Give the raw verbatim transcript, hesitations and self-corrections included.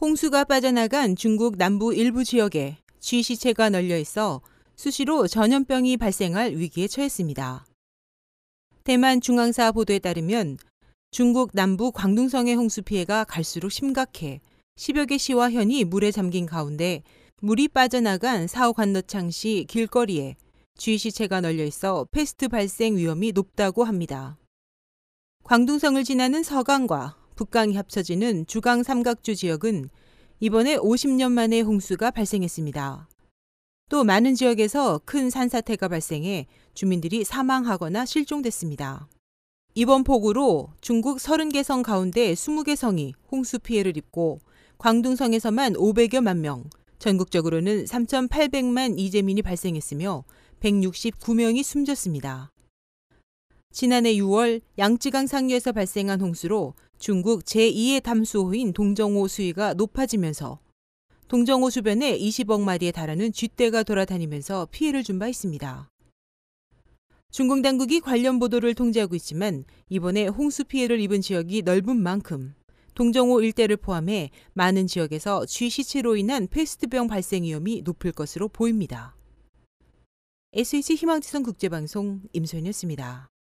홍수가 빠져나간 중국 남부 일부 지역에 쥐 시체가 널려 있어 수시로 전염병이 발생할 위기에 처했습니다. 대만 중앙사 보도에 따르면 중국 남부 광둥성의 홍수 피해가 갈수록 심각해 십여 개 시와 현이 물에 잠긴 가운데 물이 빠져나간 사오 관너창시 길거리에 쥐 시체가 널려 있어 패스트 발생 위험이 높다고 합니다. 광둥성을 지나는 서강과 북강이 합쳐지는 주강 삼각주 지역은 이번에 오십 년 만에 홍수가 발생했습니다. 또 많은 지역에서 큰 산사태가 발생해 주민들이 사망하거나 실종됐습니다. 이번 폭우로 중국 서른 개 성 가운데 이십 개 성이 홍수 피해를 입고 광둥성에서만 오백여만 명, 전국적으로는 삼천팔백만 이재민이 발생했으며 백육십구 명이 숨졌습니다. 지난해 유월 양쯔강 상류에서 발생한 홍수로 중국 제이의 담수호인 동정호 수위가 높아지면서 동정호 주변에 이십억 마리에 달하는 쥐떼가 돌아다니면서 피해를 준 바 있습니다. 중국 당국이 관련 보도를 통제하고 있지만 이번에 홍수 피해를 입은 지역이 넓은 만큼 동정호 일대를 포함해 많은 지역에서 쥐 시체로 인한 패스트병 발생 위험이 높을 것으로 보입니다. 에스에이치 희망지성 국제방송 임소연이었습니다.